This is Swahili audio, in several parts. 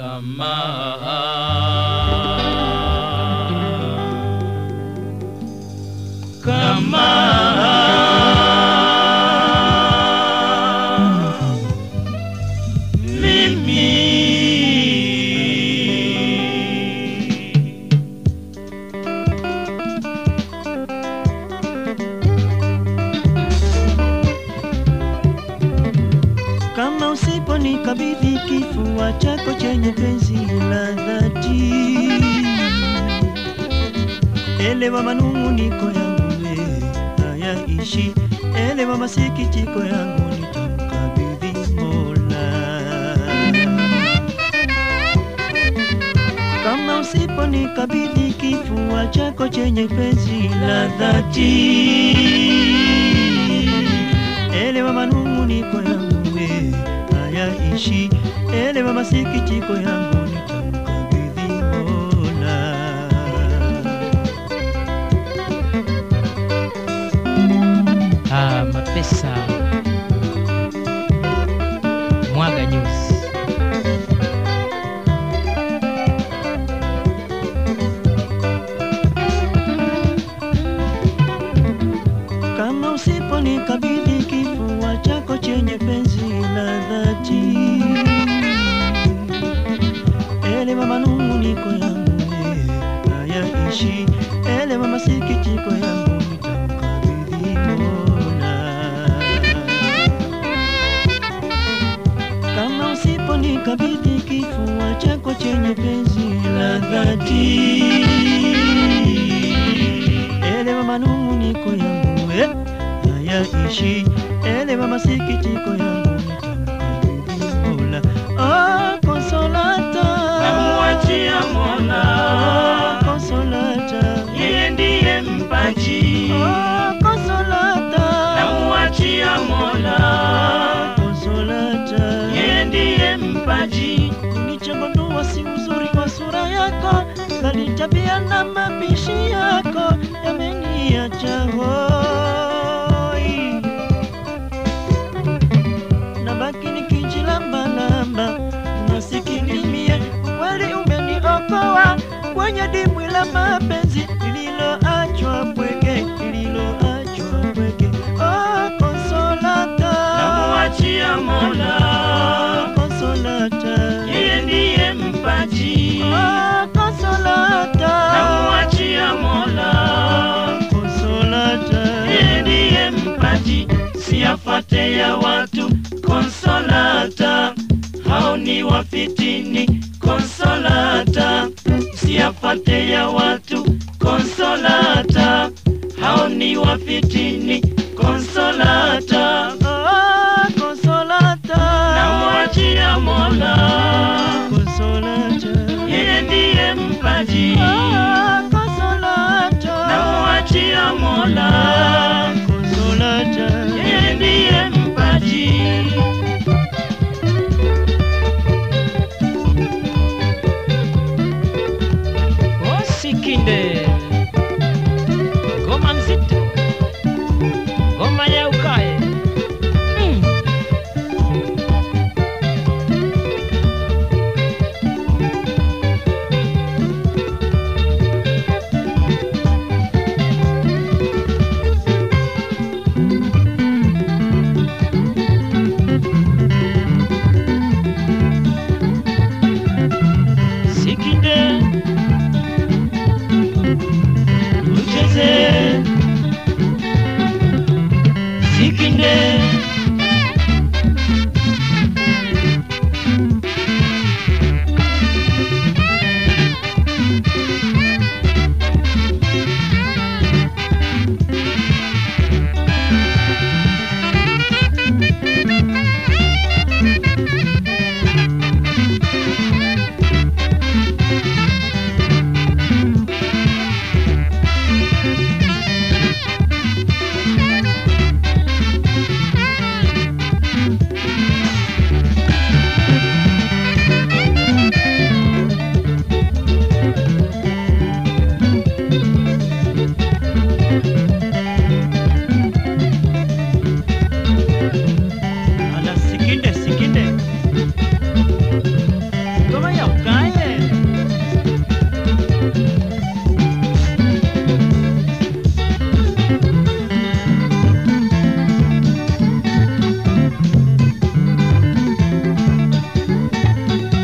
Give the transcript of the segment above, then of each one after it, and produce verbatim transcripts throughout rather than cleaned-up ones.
kama kama kama usiponikabidhi kifua chako chenye penzi la dhati, elewa manung'uniko yangu we hayaishi, elewa masikitiko yangu nitamkabidhi Mola. Kama usiponikabidhi kifua chako chenye penzi la dhati, elewa manung'uniko yangu hayaishi, elewa masikitiko yangu nitamkabidhi Mola. Ah, mapesa mwaga nyusi. Kama usiponikabidhi kifua chako chenye penzi la dhati, elewa manung'uniko yangu hayaishi, elewa masikitiko yangu nitamkabidhi Mola. Kama usiponikabidhi kifua chako chenye penzi la dhati, elewa manung'uniko yangu hayaishi, elewa masikitiko yangu nitamkabidhi Mola. Oh, Consolata, Namuachia Mola. oh, Consolata, Yeye ndiye mpaji. oh, Consolata, Namuachia Mola. oh, Consolata, Yeye ndiye mpaji. nilichogundua si uzuri wa sura yako, bali tabia na mapishi yako yameniacha hoi. Nabaki nikijilambalamba, nasikilimie wali umeniokoa kwenye dimbwi la mapenzi lililoachwa pweke, lililoachwa pweke. Oh, Consolata, Namuachia Mola. oh, Consolata, Yeye ndiye mpaji. oh, Consolata, Namuachia Mola. Consolata, Yeye ndiye mpaji. Siyafuate ya watu Consolata, hao ni wafitini Consolata. Siyafuate ya watu Consolata, hao ni wafitini Consolata. oh, Consolata, Namuachia Mola. Consolata, Yeye ndiye mpaji. oh, Consolata, Namuachia Mola. Consolata, Yeye ndiye mpaji. Osikinde ngoma nzito, ngoma ya ukae.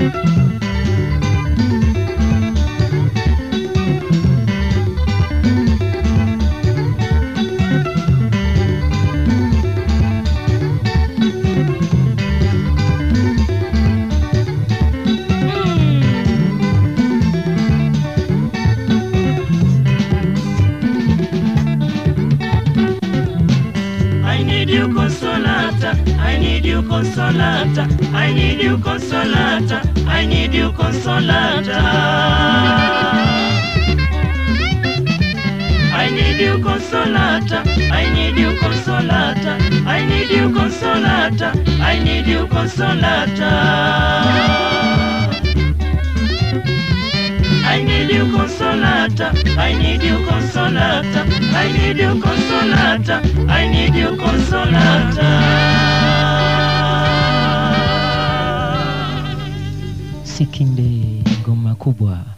I need you, Consolata. I need you, Consolata. I need you, Consolata. I need you, Consolata. I need you, Consolata. I need you, Consolata. I need you, Consolata. I need you, Consolata. I need you, Consolata. I need you, Consolata. I need you, Consolata. I need you, Consolata. Sikinde ngoma kubwa.